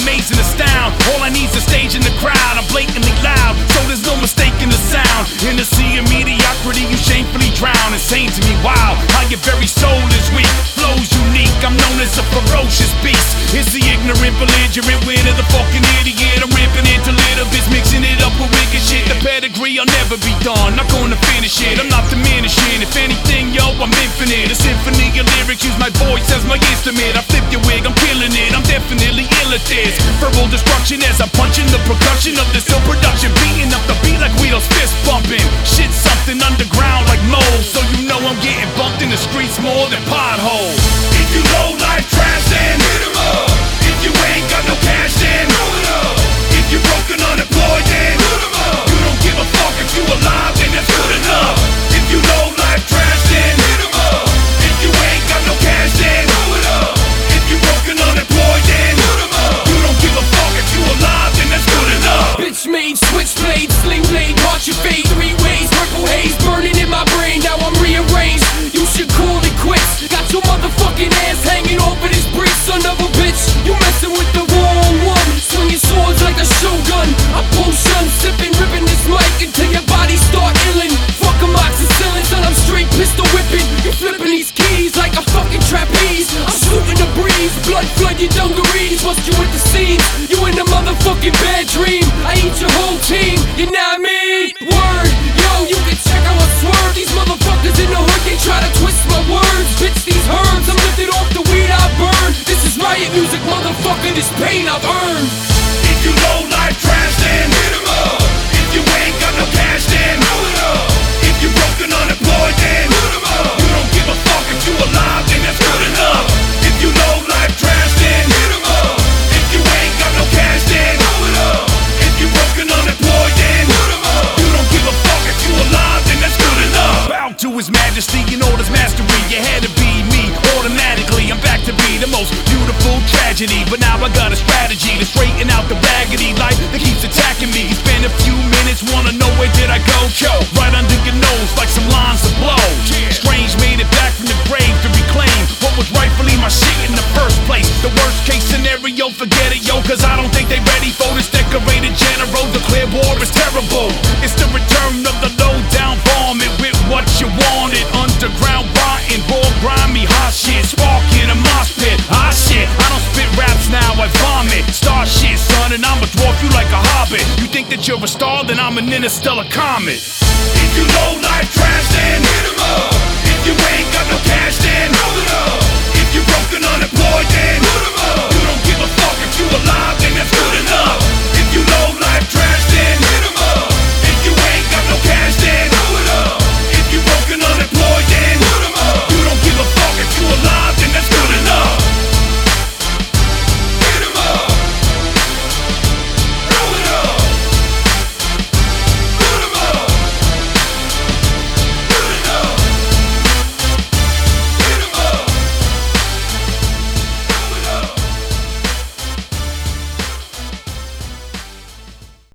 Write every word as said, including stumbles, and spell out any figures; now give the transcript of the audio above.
amaze and astound. All I need's a stage in the crowd. I'm blatantly loud, so there's no mistaking the sound. In the sea of mediocrity, you shamefully drown. It's saying to me, wow, how your very soul is weak. Flow's unique, I'm known as a ferocious beast. It's the ignorant, belligerent winner, the fucking idiot. I'm ripping into little bits, mixing it up with wicked shit. The pedigree, I'll never be done, not gonna finish it. I'm not diminishing, if anything, yo, I'm infinite. A symphony of lyrics, use my voice as my instrument. I flip your wig, I'm killing it, I'm definitely ill at this. Verbal destruction as I'm punching the percussion of this ill production. Beating up the beat like Guido's fist bumping. Shit something underground like mold, so you know I'm getting bumped in the streets more than potholes. If you low life trash, then hit 'em up. If you ain't got no cash, then roll it up. If you're broken, unemployed, then put 'em up. You don't give a fuck if you alive, then that's good enough. If you low life trash, then hit 'em up. If you ain't got no cash, then roll it up. If you're broken, unemployed, then put 'em up. You don't give a fuck if you alive, then that's good enough. Bitch made, switchblade, sling blade, watch your fade three ways, purple haze burning in my brain. Now I'm rearranged. You should call it quits. Got your motherfucking ass hanging off of this bridge, son of a bitch. You messing with the wrong one. Swinging swords like a shogun. I potion, sipping, ripping this mic until your body start illin'. Fuck amoxicillin, son, I'm straight pistol whipping. You flipping these keys like a fucking trapeze. I'm shooting the breeze, blood flood your dungarees. Bust you at the seams, you in a motherfucking bad dream. I eat your whole team, you know what I mean? Word, yo, you can check how I swerve. These motherfuckers in the hood, they try to twist my words. Bitch, these herbs, I'm lifted off the weed I burn. This is riot music, motherfucker, this pain I've earned. If you low life trash, then hit 'em up. If you ain't got no cash, then roll it up. If you're broken, unemployed, then put 'em up. You don't give a fuck if you alive, then that's good enough. If you low life trash, then hit 'em up. If you ain't got no cash, then roll it up. If you're broken, unemployed, then put 'em up. You don't give a fuck if you alive, then that's good enough. Bow to his majesty and all his mastery. You had to be me automatically. I'm back to be the most beautiful tragedy, but now I got a strategy to straighten out the raggedy life that keeps attacking me. Spend a few minutes, wanna know where did I go? Yo, right under your nose like some lines of blow. Strange made it back from the grave to reclaim what was rightfully my shit in the first place. The worst case scenario, forget it, yo, cause I don't think they ready for this decorated general. The clear war is terrible. It's the return of the low down vomit with what you wanted. Underground rotten, raw grimy hot shit, sparking a mosh pit. Ah shit, I don't spit raps now, I vomit. Star shit, son, and I'ma dwarf you like a hobbit. You think that you're a star, then I'm an interstellar comet. If you low life trash, then hit 'em up. If you ain't got no cash, then roll it up.